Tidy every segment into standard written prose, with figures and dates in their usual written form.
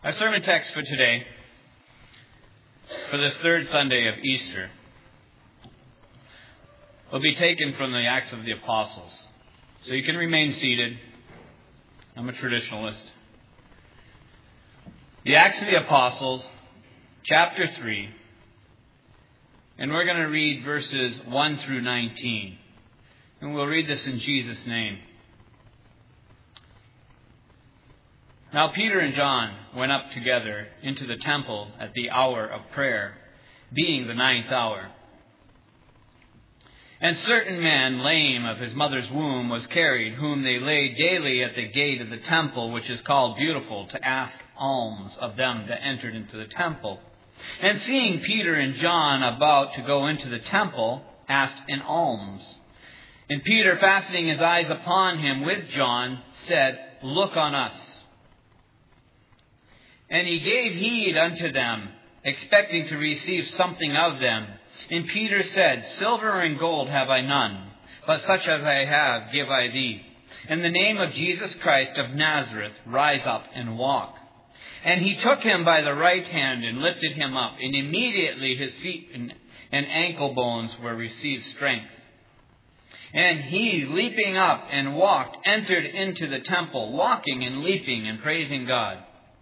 Our sermon text for today, for this third Sunday of Easter, will be taken from the Acts of the Apostles. So you can remain seated. I'm a traditionalist. The Acts of the Apostles, chapter 3, and we're going to read verses 1 through 19. And we'll read this in Jesus' name. Now Peter and John went up together into the temple at the hour of prayer, being the 9th hour. And certain man, lame of his mother's womb, was carried, whom they laid daily at the gate of the temple, which is called Beautiful, to ask alms of them that entered into the temple. And seeing Peter and John about to go into the temple, asked an alms. And Peter, fastening his eyes upon him with John, said, Look on us. And he gave heed unto them, expecting to receive something of them. And Peter said, Silver and gold have I none, but such as I have give I thee. In the name of Jesus Christ of Nazareth, rise up and walk. And he took him by the right hand and lifted him up, and immediately his feet and ankle bones were received strength. And he, leaping up and walked, entered into the temple, walking and leaping and praising God.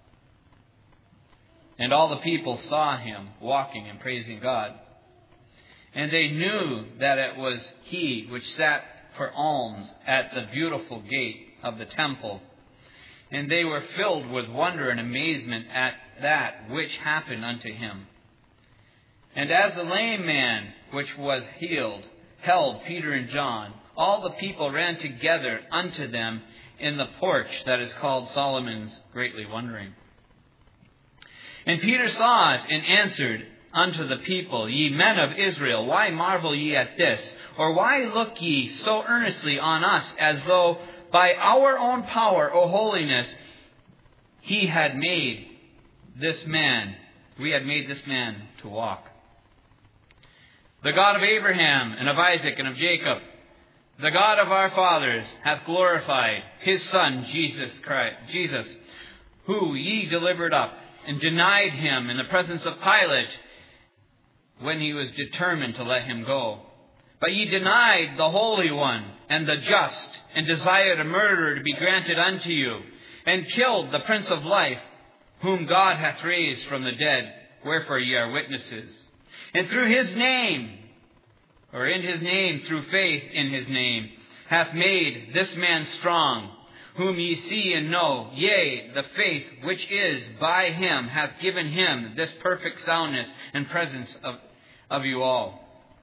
And all the people saw him walking and praising God. And they knew that it was he which sat for alms at the beautiful gate of the temple. And they were filled with wonder and amazement at that which happened unto him. And as the lame man which was healed held Peter and John, all the people ran together unto them in the porch that is called Solomon's, greatly wondering. And Peter saw it, and answered unto the people, Ye men of Israel, why marvel ye at this? Or why look ye so earnestly on us, as though by our own power, O holiness, we had made this man to walk? The God of Abraham, and of Isaac, and of Jacob, the God of our fathers, hath glorified his Son, Jesus Christ, who ye delivered up, and denied him in the presence of Pilate, when he was determined to let him go. But ye denied the Holy One, and the just, and desired a murderer to be granted unto you, and killed the Prince of Life, whom God hath raised from the dead, wherefore ye are witnesses. And through his name, or in his name, through faith in his name, hath made this man strong, whom ye see and know, yea, the faith which is by him hath given him this perfect soundness and presence of you all.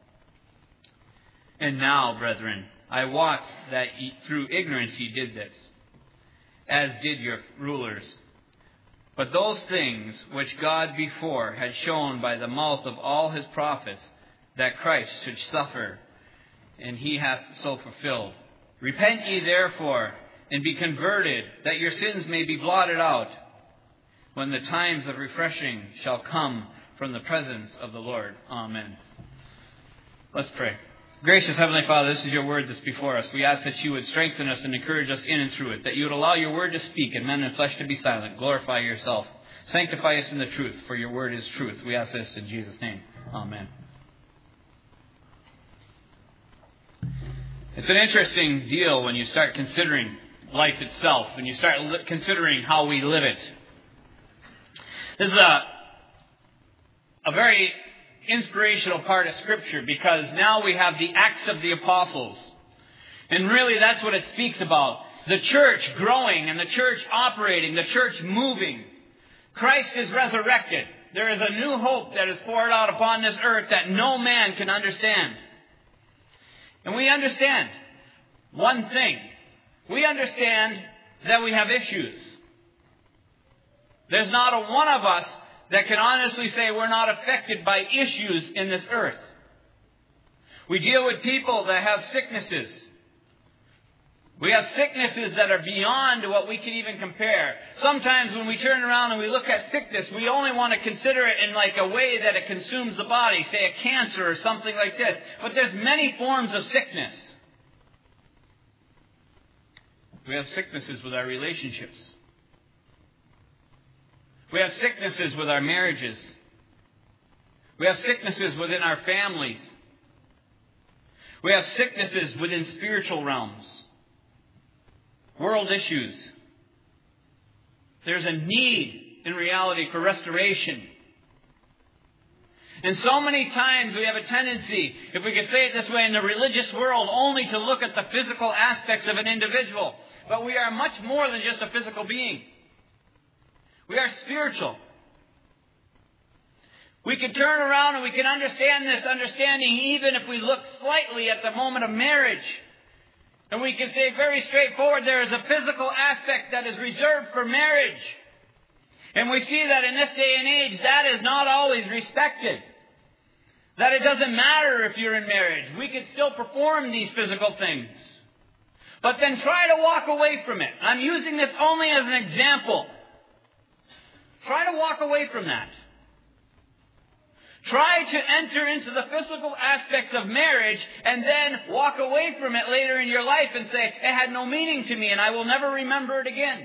And now, brethren, I wot that through ignorance ye did this, as did your rulers. But those things which God before had shown by the mouth of all his prophets, that Christ should suffer, and he hath so fulfilled. Repent ye therefore, and be converted, that your sins may be blotted out, when the times of refreshing shall come from the presence of the Lord. Amen. Let's pray. Gracious Heavenly Father, this is your word that's before us. We ask that you would strengthen us and encourage us in and through it, that you would allow your word to speak and men and flesh to be silent. Glorify yourself. Sanctify us in the truth, for your word is truth. We ask this in Jesus' name. Amen. It's an interesting deal when you start considering life itself, when you start considering how we live it. This is a very inspirational part of Scripture, because now we have the Acts of the Apostles. And really that's what it speaks about. The church growing and the church operating, the church moving. Christ is resurrected. There is a new hope that is poured out upon this earth that no man can understand. And we understand one thing. We understand that we have issues. There's not a one of us that can honestly say we're not affected by issues in this earth. We deal with people that have sicknesses. We have sicknesses that are beyond what we can even compare. Sometimes when we turn around and we look at sickness, we only want to consider it in like a way that it consumes the body, say a cancer or something like this. But there's many forms of sickness. We have sicknesses with our relationships. We have sicknesses with our marriages. We have sicknesses within our families. We have sicknesses within spiritual realms. World issues. There's a need in reality for restoration. And so many times we have a tendency, if we could say it this way, in the religious world, only to look at the physical aspects of an individual. But we are much more than just a physical being. We are spiritual. We can turn around and we can understand this understanding even if we look slightly at the moment of marriage. And we can say very straightforward, there is a physical aspect that is reserved for marriage. And we see that in this day and age, that is not always respected. That it doesn't matter if you're in marriage. We can still perform these physical things. But then try to walk away from it. I'm using this only as an example. Try to walk away from that. Try to enter into the physical aspects of marriage and then walk away from it later in your life and say, it had no meaning to me and I will never remember it again.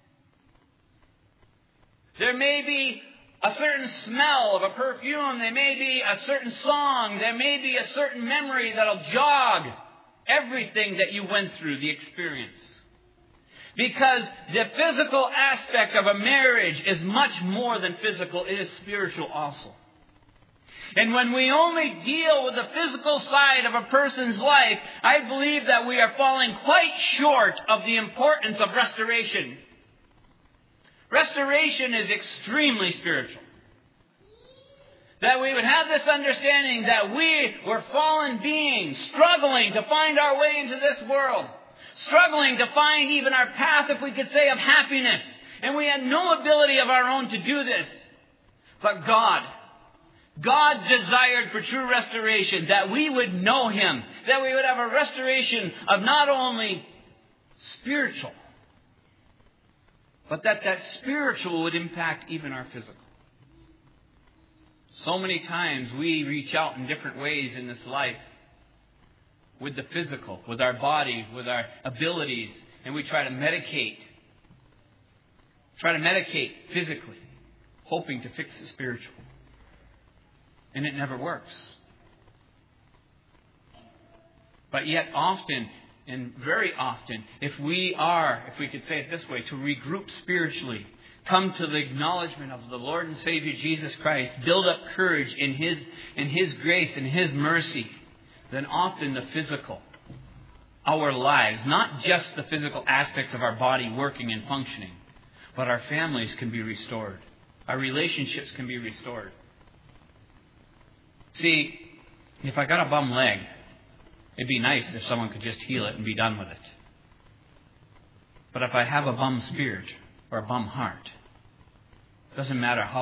There may be a certain smell of a perfume. There may be a certain song. There may be a certain memory that'll jog everything that you went through, the experience. Because the physical aspect of a marriage is much more than physical. It is spiritual also. And when we only deal with the physical side of a person's life, I believe that we are falling quite short of the importance of restoration. Restoration is extremely spiritual. That we would have this understanding that we were fallen beings, struggling to find our way into this world. Struggling to find even our path, if we could say, of happiness. And we had no ability of our own to do this. But God desired for true restoration, that we would know Him. That we would have a restoration of not only spiritual, but that spiritual would impact even our physical. So many times we reach out in different ways in this life with the physical, with our body, with our abilities, and we try to medicate physically, hoping to fix the spiritual. And it never works. But yet often, and very often, if we could say it this way, to regroup spiritually, come to the acknowledgement of the Lord and Savior Jesus Christ, build up courage in His grace and His mercy, then often the physical, our lives, not just the physical aspects of our body working and functioning, but our families can be restored. Our relationships can be restored. See, if I got a bum leg, it'd be nice if someone could just heal it and be done with it. But if I have a bum spirit or a bum heart, it doesn't matter how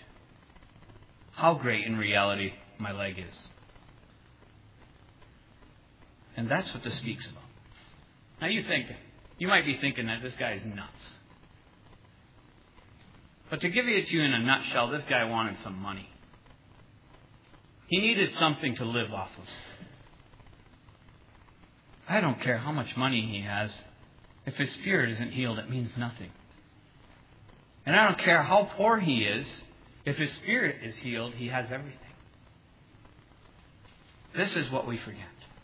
great in reality my leg is. And that's what this speaks about. Now you might be thinking that this guy is nuts. But to give it to you in a nutshell, this guy wanted some money. He needed something to live off of. I don't care how much money he has. If his spirit isn't healed, it means nothing. And I don't care how poor he is. If his spirit is healed, he has everything. This is what we forget.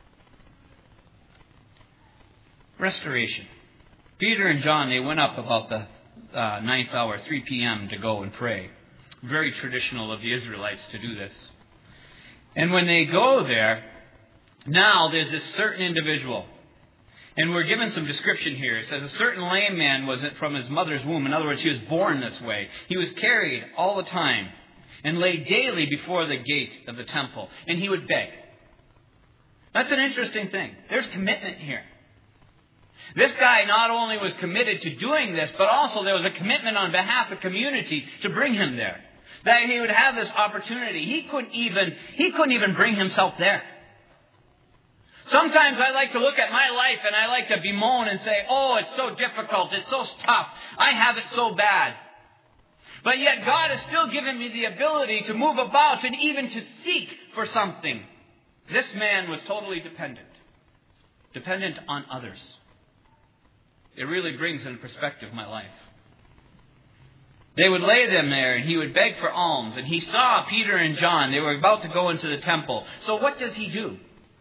Restoration. Peter and John, they went up about the 9th hour, 3 p.m. to go and pray. Very traditional of the Israelites to do this. And when they go there, now there's this certain individual. And we're given some description here. It says a certain lame man was from his mother's womb. In other words, he was born this way. He was carried all the time and laid daily before the gate of the temple. And he would beg. That's an interesting thing. There's commitment here. This guy not only was committed to doing this, but also there was a commitment on behalf of the community to bring him there. That he would have this opportunity. He couldn't even bring himself there. Sometimes I like to look at my life and I like to bemoan and say, oh, it's so difficult, it's so tough, I have it so bad. But yet God has still given me the ability to move about and even to seek for something. This man was totally dependent on others. It really brings into perspective my life. They would lay them there, and he would beg for alms. And he saw Peter and John. They were about to go into the temple. So what does he do?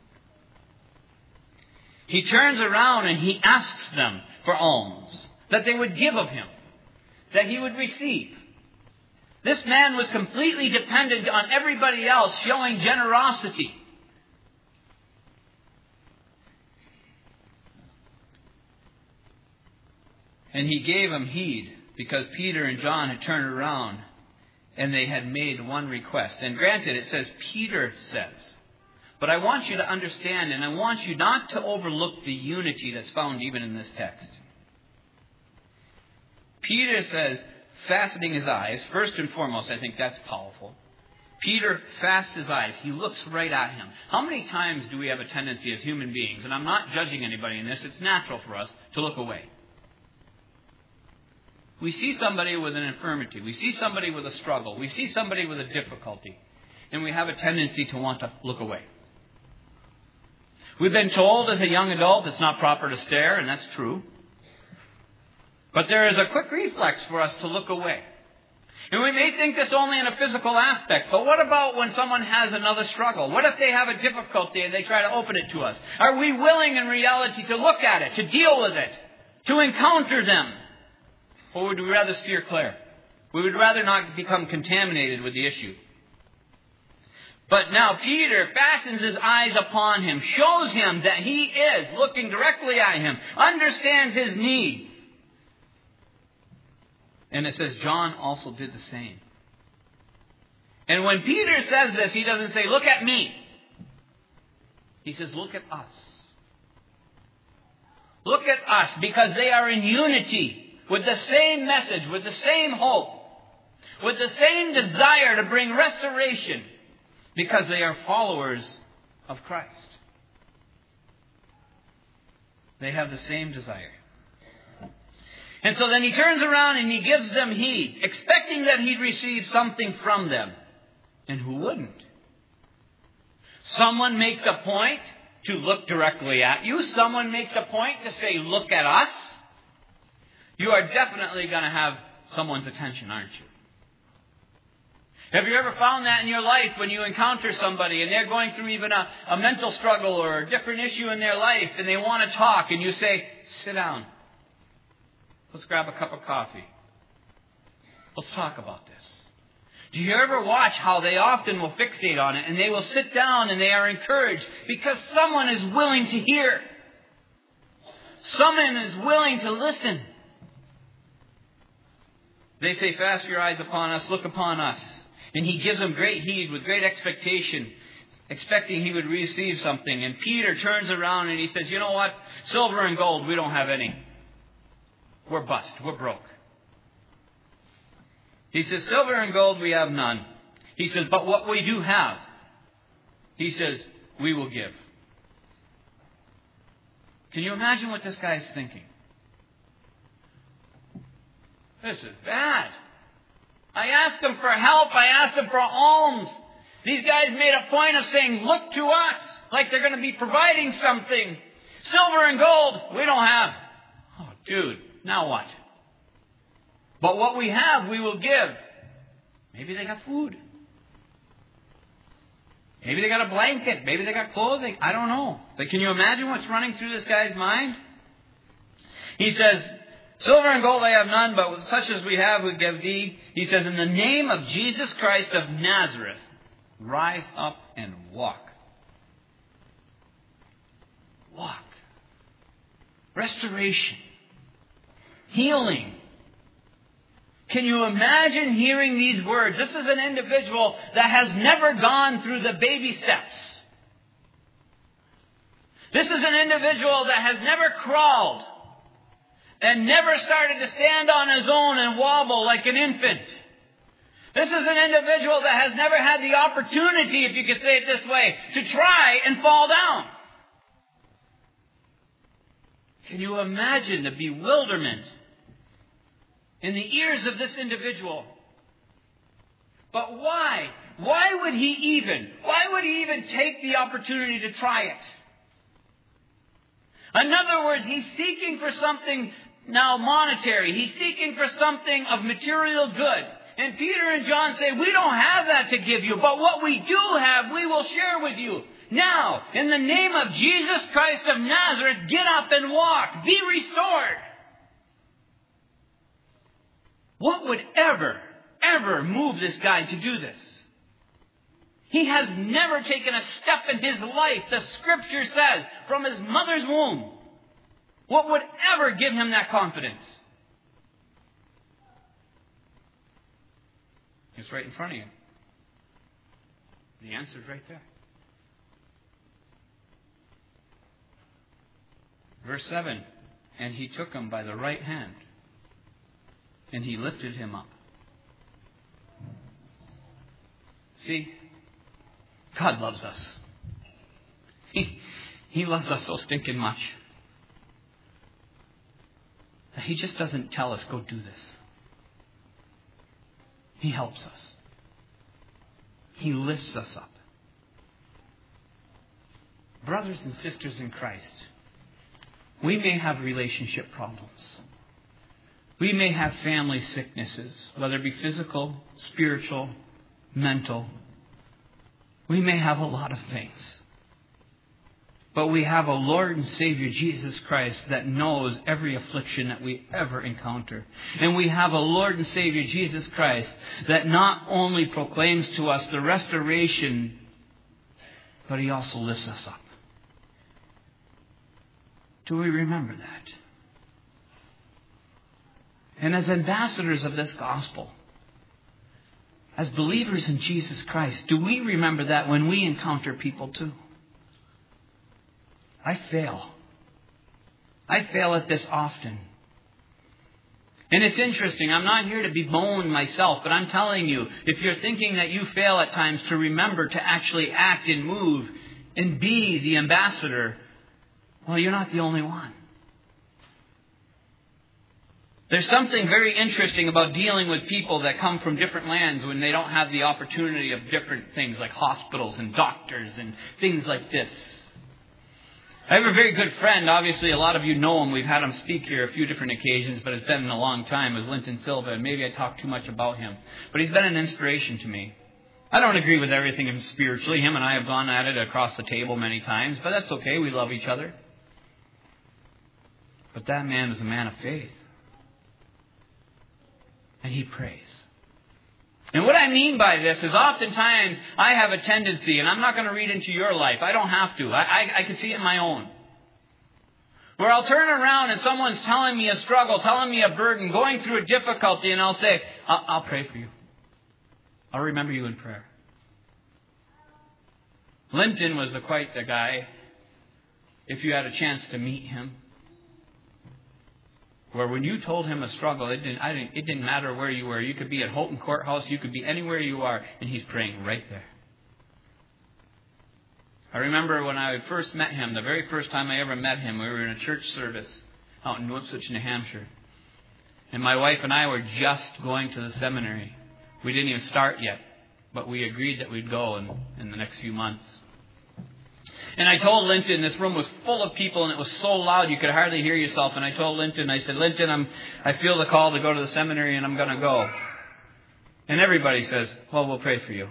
He turns around and he asks them for alms, that they would give of him, that he would receive. This man was completely dependent on everybody else showing generosity. And he gave him heed, because Peter and John had turned around and they had made one request. And granted, it says Peter says. But I want you to understand, and I want you not to overlook the unity that's found even in this text. Peter says, fastening his eyes, first and foremost, I think that's powerful. Peter fasts his eyes. He looks right at him. How many times do we have a tendency as human beings, and I'm not judging anybody in this, it's natural for us to look away. We see somebody with an infirmity. We see somebody with a struggle. We see somebody with a difficulty. And we have a tendency to want to look away. We've been told as a young adult it's not proper to stare, and that's true. But there is a quick reflex for us to look away. And we may think this only in a physical aspect, but what about when someone has another struggle? What if they have a difficulty and they try to open it to us? Are we willing in reality to look at it, to deal with it, to encounter them? Or would we rather steer clear? We would rather not become contaminated with the issue. But now Peter fastens his eyes upon him, shows him that he is looking directly at him, understands his need. And it says John also did the same. And when Peter says this, he doesn't say, look at me. He says, look at us. Look at us, because they are in unity. With the same message, with the same hope, with the same desire to bring restoration, because they are followers of Christ. They have the same desire. And so then he turns around and he gives them heed, expecting that he'd receive something from them. And who wouldn't? Someone makes a point to look directly at you. Someone makes a point to say, look at us. You are definitely going to have someone's attention, aren't you? Have you ever found that in your life when you encounter somebody and they're going through even a mental struggle or a different issue in their life and they want to talk and you say, sit down. Let's grab a cup of coffee. Let's talk about this. Do you ever watch how they often will fixate on it and they will sit down and they are encouraged because someone is willing to hear. Someone is willing to listen. They say, fasten your eyes upon us, look upon us. And he gives them great heed with great expectation, expecting he would receive something. And Peter turns around and he says, you know what? Silver and gold, we don't have any. We're bust. We're broke. He says, silver and gold, we have none. He says, but what we do have, he says, we will give. Can you imagine what this guy's thinking? This is bad. I asked them for help. I asked them for alms. These guys made a point of saying, look to us, like they're going to be providing something. Silver and gold, we don't have. Oh, dude, now what? But what we have, we will give. Maybe they got food. Maybe they got a blanket. Maybe they got clothing. I don't know. But can you imagine what's running through this guy's mind? He says, silver and gold I have none, but with such as we have we give thee. He says, in the name of Jesus Christ of Nazareth, rise up and walk. Walk. Restoration. Healing. Can you imagine hearing these words? This is an individual that has never gone through the baby steps. This is an individual that has never crawled and never started to stand on his own and wobble like an infant. This is an individual that has never had the opportunity, if you could say it this way, to try and fall down. Can you imagine the bewilderment in the ears of this individual? But why? Why would he even take the opportunity to try it? In other words, he's seeking for something now monetary. He's seeking for something of material good. And Peter and John say, we don't have that to give you, but what we do have, we will share with you. Now, in the name of Jesus Christ of Nazareth, get up and walk. Be restored. What would ever move this guy to do this? He has never taken a step in his life, the Scripture says, from his mother's womb. What would ever give him that confidence? It's right in front of you. The answer's right there. Verse 7, and he took him by the right hand, and he lifted him up. See, God loves us. He loves us so stinking much that He just doesn't tell us, go do this. He helps us. He lifts us up. Brothers and sisters in Christ, we may have relationship problems. We may have family sicknesses, whether it be physical, spiritual, mental. We may have a lot of things. But we have a Lord and Savior, Jesus Christ, that knows every affliction that we ever encounter. And we have a Lord and Savior, Jesus Christ, that not only proclaims to us the restoration, but He also lifts us up. Do we remember that? And as ambassadors of this gospel, as believers in Jesus Christ, do we remember that when we encounter people too? I fail. I fail at this often. And it's interesting. I'm not here to bemoan myself, but I'm telling you, if you're thinking that you fail at times, to remember to actually act and move and be the ambassador, well, you're not the only one. There's something very interesting about dealing with people that come from different lands when they don't have the opportunity of different things like hospitals and doctors and things like this. I have a very good friend. Obviously, a lot of you know him. We've had him speak here a few different occasions, but it's been a long time. As Linton Silva, and maybe I talk too much about him. But he's been an inspiration to me. I don't agree with everything spiritually. Him and I have gone at it across the table many times, but that's okay. We love each other. But that man is a man of faith. And he prays. And what I mean by this is oftentimes I have a tendency, and I'm not going to read into your life. I don't have to. I can see it in my own. Where I'll turn around and someone's telling me a struggle, telling me a burden, going through a difficulty, and I'll say, I'll pray for you. I'll remember you in prayer. Linton was quite the guy, if you had a chance to meet him. Where when you told him a struggle, it didn't matter where you were. You could be at Houghton Courthouse. You could be anywhere you are. And he's praying right there. I remember when I first met him, the very first time I ever met him, we were in a church service out in Ipswich, New Hampshire. And my wife and I were just going to the seminary. We didn't even start yet. But we agreed that we'd go in the next few months. And I told Linton, this room was full of people and it was so loud you could hardly hear yourself. And I told Linton, I said, Linton, I feel the call to go to the seminary and I'm going to go. And everybody says, well, we'll pray for you.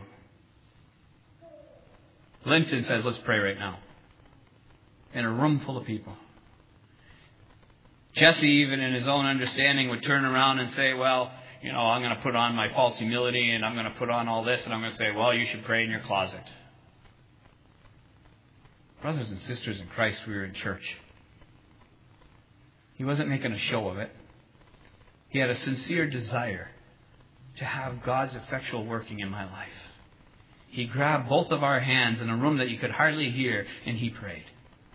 Linton says, let's pray right now. In a room full of people. Jesse, even in his own understanding, would turn around and say, well, I'm going to put on my false humility and I'm going to put on all this and I'm going to say, well, you should pray in your closet. Brothers and sisters in Christ, we were in church. He wasn't making a show of it. He had a sincere desire to have God's effectual working in my life. He grabbed both of our hands in a room that you could hardly hear, and he prayed.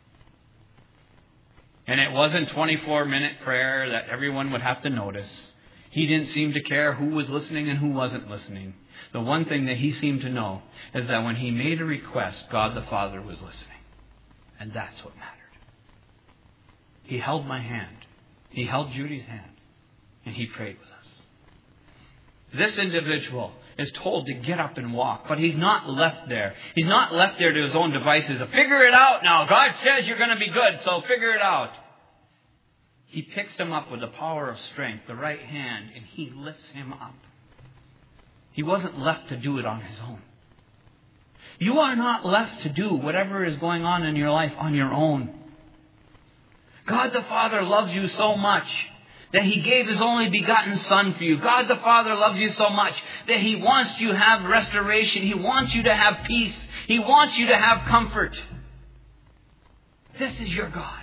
And it wasn't 24-minute prayer that everyone would have to notice. He didn't seem to care who was listening and who wasn't listening. The one thing that he seemed to know is that when he made a request, God the Father was listening. And that's what mattered. He held my hand. He held Judy's hand. And he prayed with us. This individual is told to get up and walk. But he's not left there. He's not left there to his own devices. Figure it out now. God says you're going to be good, so figure it out. He picks him up with the power of strength, the right hand, and He lifts him up. He wasn't left to do it on his own. You are not left to do whatever is going on in your life on your own. God the Father loves you so much that He gave His only begotten Son for you. God the Father loves you so much that He wants you to have restoration. He wants you to have peace. He wants you to have comfort. This is your God.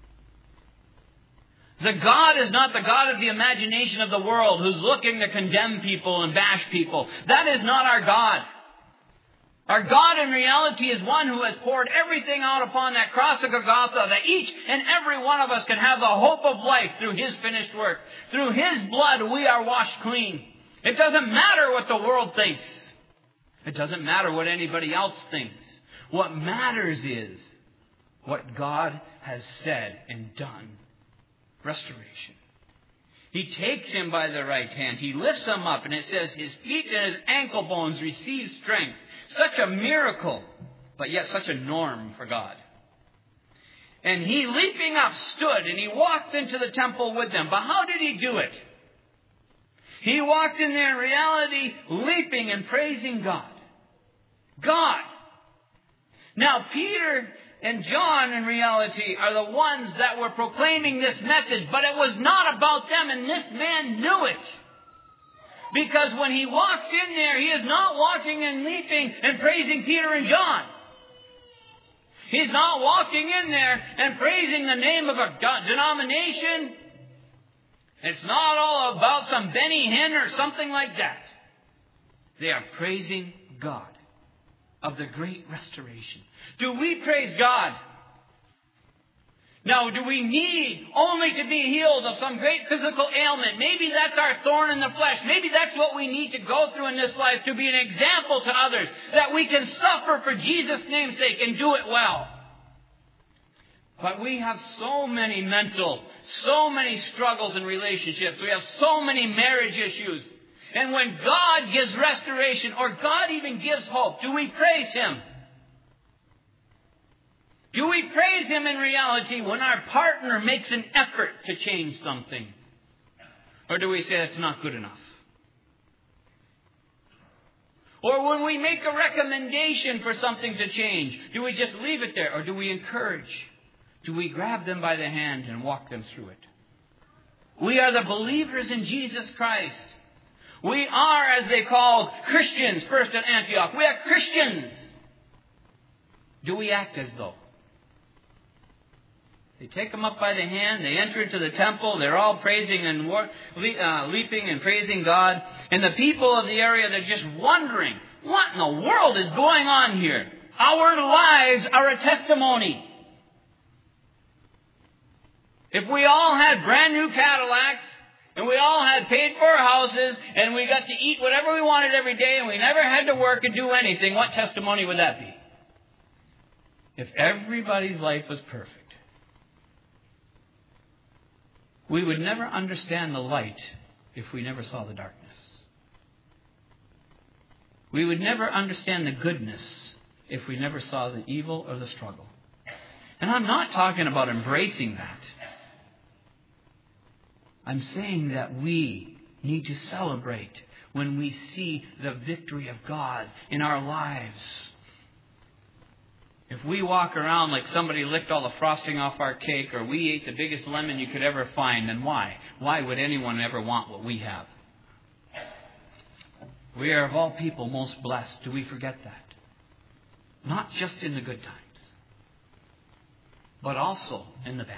The God is not the God of the imagination of the world who's looking to condemn people and bash people. That is not our God. Our God in reality is one who has poured everything out upon that cross of Golgotha, that each and every one of us can have the hope of life through His finished work. Through His blood we are washed clean. It doesn't matter what the world thinks. It doesn't matter what anybody else thinks. What matters is what God has said and done. Restoration. He takes him by the right hand. He lifts him up, and it says his feet and his ankle bones receive strength. Such a miracle, but yet such a norm for God. And he, leaping up, stood, and he walked into the temple with them. But how did he do it? He walked in there in reality, leaping and praising God. God. Now, Peter and John, in reality, are the ones that were proclaiming this message. But it was not about them, and this man knew it. Because when he walks in there, he is not walking and leaping and praising Peter and John. He's not walking in there and praising the name of a denomination. It's not all about some Benny Hinn or something like that. They are praising God of the great restoration. Do we praise God? Now, do we need only to be healed of some great physical ailment? Maybe that's our thorn in the flesh. Maybe that's what we need to go through in this life to be an example to others. That we can suffer for Jesus' name's sake and do it well. But we have so many struggles in relationships. We have so many marriage issues. And when God gives restoration, or God even gives hope, do we praise Him? Do we praise Him in reality when our partner makes an effort to change something? Or do we say it's not good enough? Or when we make a recommendation for something to change, do we just leave it there? Or do we encourage? Do we grab them by the hand and walk them through it? We are the believers in Jesus Christ. We are, as they called, Christians first at Antioch. We are Christians. Do we act as though? They take them up by the hand. They enter into the temple. They're all praising and leaping and praising God. And the people of the area, they're just wondering, what in the world is going on here? Our lives are a testimony. If we all had brand new Cadillacs, and we all had paid for houses, and we got to eat whatever we wanted every day, and we never had to work and do anything, what testimony would that be? If everybody's life was perfect. We would never understand the light if we never saw the darkness. We would never understand the goodness if we never saw the evil or the struggle. And I'm not talking about embracing that. I'm saying that we need to celebrate when we see the victory of God in our lives. If we walk around like somebody licked all the frosting off our cake, or we ate the biggest lemon you could ever find, then why? Why would anyone ever want what we have? We are of all people most blessed. Do we forget that? Not just in the good times, but also in the bad.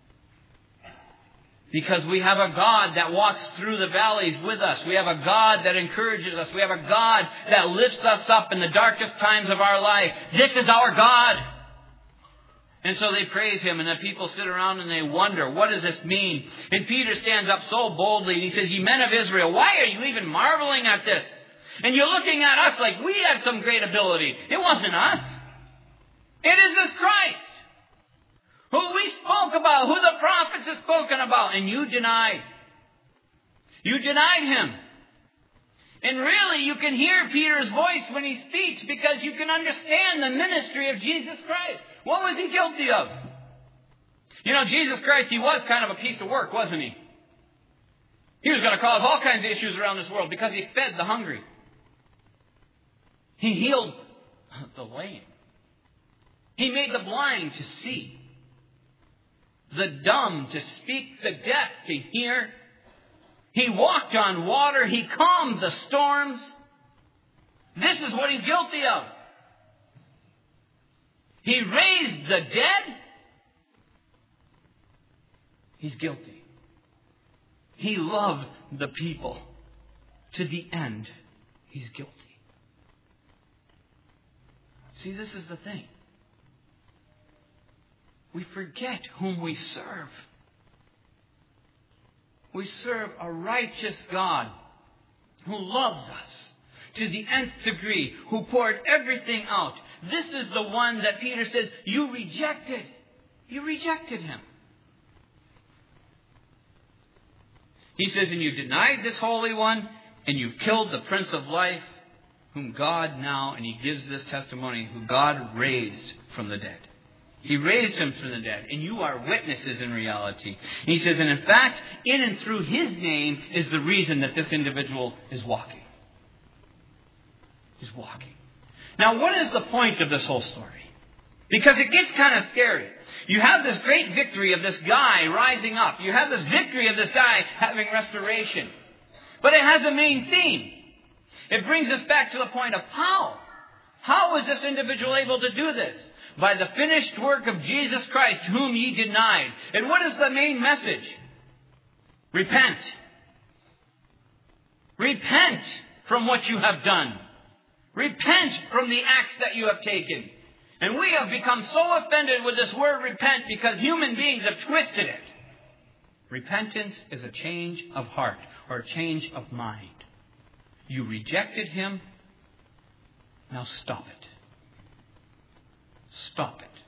Because we have a God that walks through the valleys with us. We have a God that encourages us. We have a God that lifts us up in the darkest times of our life. This is our God. And so they praise Him, and the people sit around and they wonder, what does this mean? And Peter stands up so boldly and he says, "Ye men of Israel, why are you even marveling at this? And you're looking at us like we had some great ability. It wasn't us. It is this Christ, who we spoke about, who the prophets have spoken about, and you denied. You denied Him." And really, you can hear Peter's voice when he speaks, because you can understand the ministry of Jesus Christ. What was He guilty of? You know, Jesus Christ, He was kind of a piece of work, wasn't He? He was going to cause all kinds of issues around this world because He fed the hungry. He healed the lame. He made the blind to see, the dumb to speak, the deaf to hear. He walked on water. He calmed the storms. This is what He's guilty of. He raised the dead. He's guilty. He loved the people to the end. He's guilty. See, this is the thing. We forget whom we serve. We serve a righteous God who loves us to the nth degree, who poured everything out. This is the one that Peter says, you rejected. You rejected Him. He says, and you denied this Holy One, and you killed the Prince of Life, whom God now, and he gives this testimony, who God raised from the dead. He raised Him from the dead, and you are witnesses in reality. And he says, and in fact, in and through His name is the reason that this individual is walking. He's walking. Now, what is the point of this whole story? Because it gets kind of scary. You have this great victory of this guy rising up. You have this victory of this guy having restoration. But it has a main theme. It brings us back to the point of how. How was this individual able to do this? By the finished work of Jesus Christ, whom ye denied. And what is the main message? Repent. Repent from what you have done. Repent from the acts that you have taken. And we have become so offended with this word repent because human beings have twisted it. Repentance is a change of heart or a change of mind. You rejected Him. Now stop it. Stop it.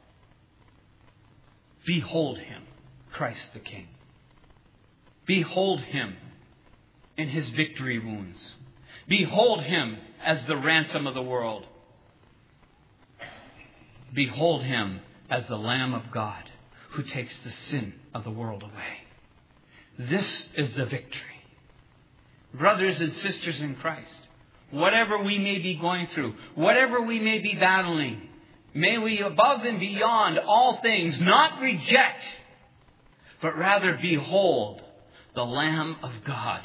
Behold Him, Christ the King. Behold Him in His victory wounds. Behold Him as the ransom of the world. Behold Him as the Lamb of God who takes the sin of the world away. This is the victory. Brothers and sisters in Christ, whatever we may be going through, whatever we may be battling, may we above and beyond all things not reject, but rather behold the Lamb of God.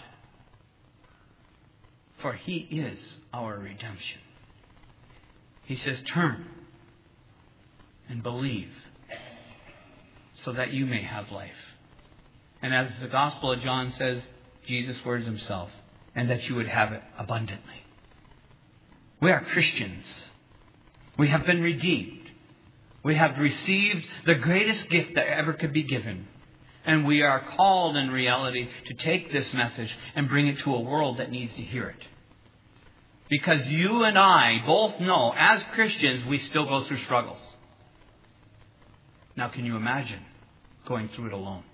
For He is our redemption. He says, turn and believe so that you may have life. And as the Gospel of John says, Jesus' words Himself, and that you would have it abundantly. We are Christians. We have been redeemed. We have received the greatest gift that ever could be given. And we are called in reality to take this message and bring it to a world that needs to hear it. Because you and I both know, as Christians, we still go through struggles. Now, can you imagine going through it alone?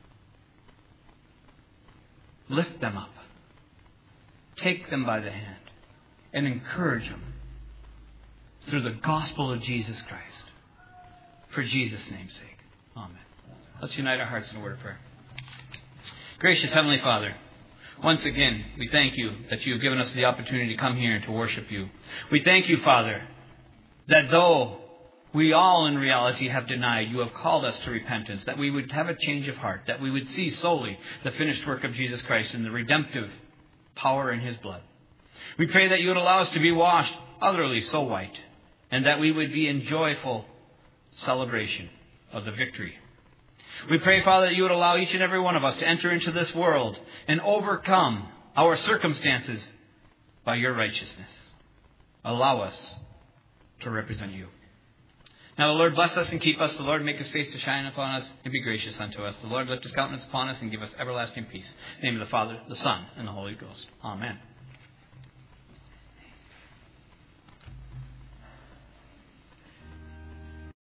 Lift them up. Take them by the hand and encourage them through the gospel of Jesus Christ. For Jesus' name's sake. Amen. Let's unite our hearts in a word of prayer. Gracious Heavenly Father, once again, we thank You that You have given us the opportunity to come here and to worship You. We thank You, Father, that though we all in reality have denied, You have called us to repentance, that we would have a change of heart, that we would see solely the finished work of Jesus Christ and the redemptive power in His blood. We pray that You would allow us to be washed utterly so white, and that we would be in joyful celebration of the victory. We pray, Father, that You would allow each and every one of us to enter into this world and overcome our circumstances by Your righteousness. Allow us to represent You. Now the Lord bless us and keep us. The Lord make His face to shine upon us and be gracious unto us. The Lord lift His countenance upon us and give us everlasting peace. In the name of the Father, the Son, and the Holy Ghost. Amen.